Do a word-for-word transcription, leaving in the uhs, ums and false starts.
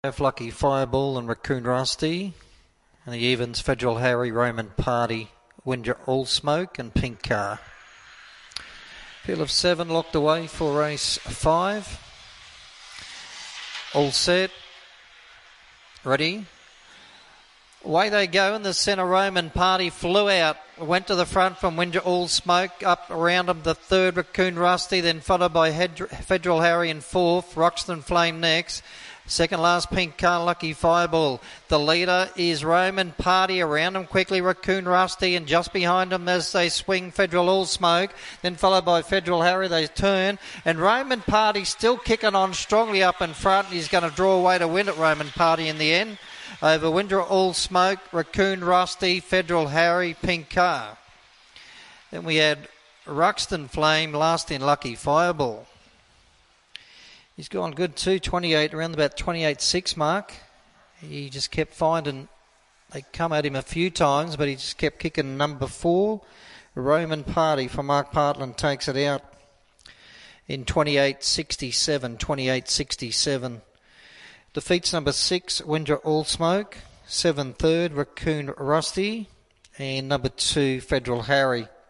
Lucky Fireball and Raccoon Rusty. And the evens, Federal Harry, Roman Party, Winger All Smoke and Pink Car. Field of seven locked away for race five. All set. Ready. Away they go in the centre. Roman Party flew out, went to the front from Winger All Smoke. Up around him the third, Raccoon Rusty, then followed by Hed- Federal Harry in fourth. Roxton Flame next. Second last, Pink Car, Lucky Fireball. The leader is Roman Party. Around him quickly, Raccoon Rusty. And just behind him as they swing, Federal All Smoke. Then followed by Federal Harry, they turn. And Roman Party still kicking on strongly up in front. He's going to draw away to win it, Roman Party, in the end. Over Winger All Smoke, Raccoon Rusty, Federal Harry, Pink Car. Then we had Ruxton Flame, last in Lucky Fireball. He's gone good too, twenty-eight, around about twenty-eight six mark. He just kept finding, they come at him a few times, but he just kept kicking number four. Roman Party for Mark Partland takes it out in twenty-eight sixty-seven, twenty-eight sixty-seven. Defeats number six, Winger All Smoke. Seven third, Raccoon Rusty. And number two, Federal Harry.